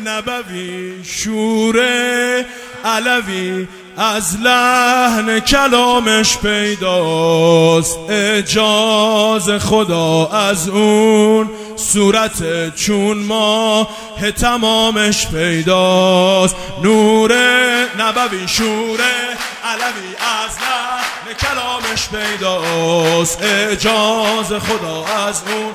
نبوی شور علوی از لحن کلامش پیداست، اعجاز خدا از اون صورت چون ماه تمامش پیداست. نور نبوی شور علوی از لحن کلامش پیداست، اعجاز خدا از اون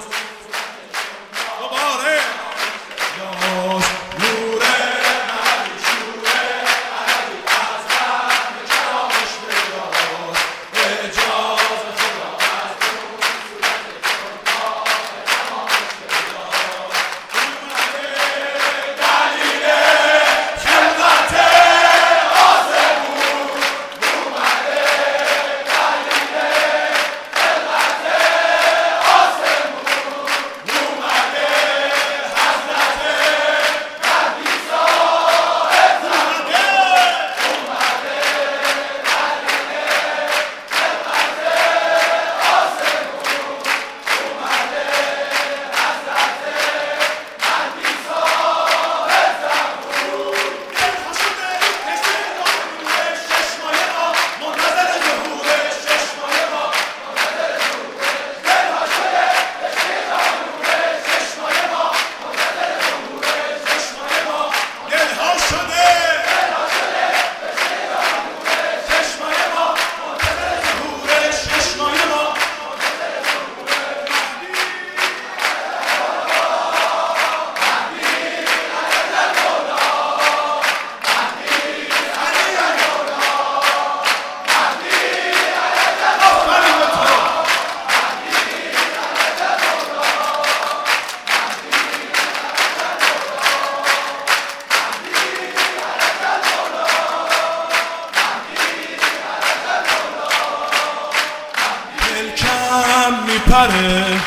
میپره،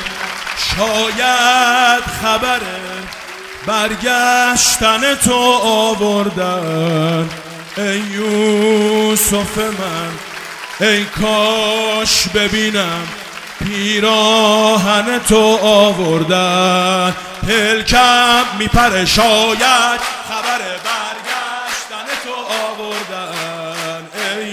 شاید خبره برگشتن تو آوردن. ای یوسف من ای کاش ببینم پیراهن تو آوردن. پلکم میپره، شاید خبره برگشتن تو آوردن. ای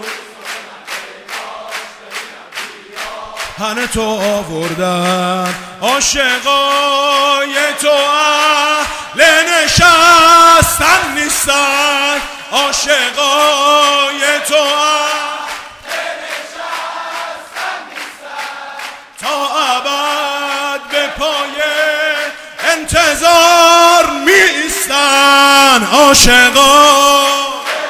هن تو آوردن. عاشقای تو اهل نشستن نیستن، عاشقای تو اهل نشستن نیستن، تا ابد به پای انتظار می ایستن. عاشقای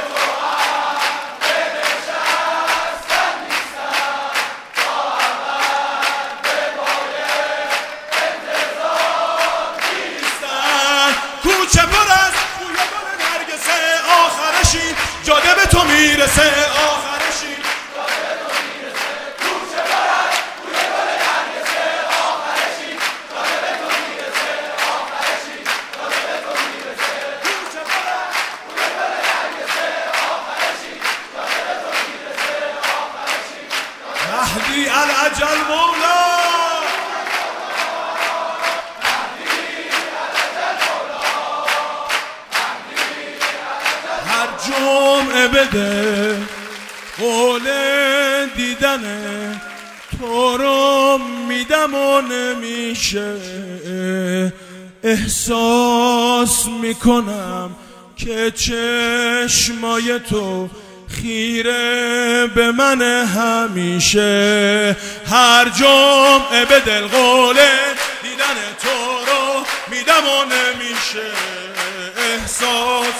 کوچه پر از بوی گل نرگسه، آخرشی جاده به تو میرسه، آخرشی جاده به تو میرسه. کوچه پر از بوی گل نرگسه، آخرشی جاده به تو میرسه، آخرشی جاده به تو میرسه. کوچه پر از بوی گل نرگسه، آخرشی جاده به تو میرسه، آخرشی. مهدی الاجل مولا، جمعه بده قول دیدن تو رو میدم و نمیشه. احساس میکنم که چشمای تو خیره به من همیشه. هر جمعه به دل قول دیدن تو رو میدم و نمیشه. احساس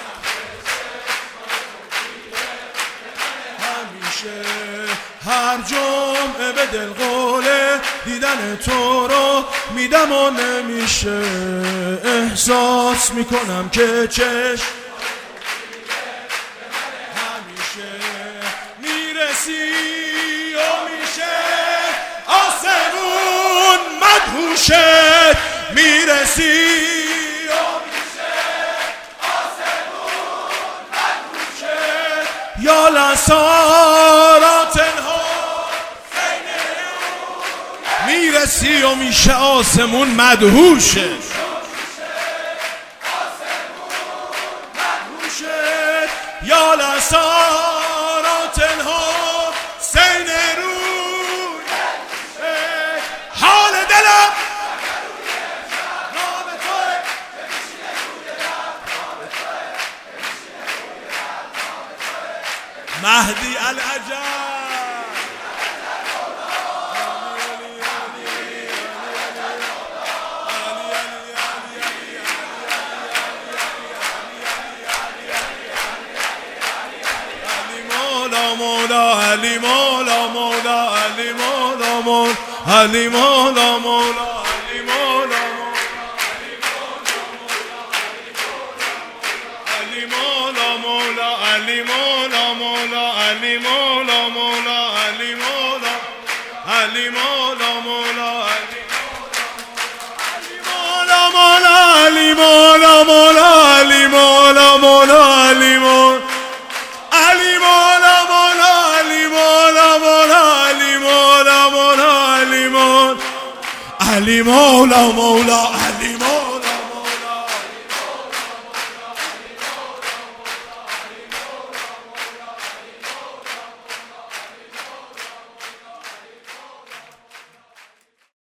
هر جمعه به دل قول دیدن تو رو میدم و نمیشه. احساس میکنم که چشم همیشه میرسی و میشه آسمون مدهوشه. میرسی و میشه آسمون مدهوشه. یا لسارات ها میرسی و میشه آسمون مدهوشه. مهدی العجب علی مولا مولا علی مولا مولا علی مولا مولا علی مولا علی مولا مولا علی مولا مولا علی مولا مولا علی مولا علی مولا مولا علی مولا مولا علی مولا مولا علی مولا علی مولا مولا علی مولا مولا علی مولا مولا علی مولا علی مولا مولا علی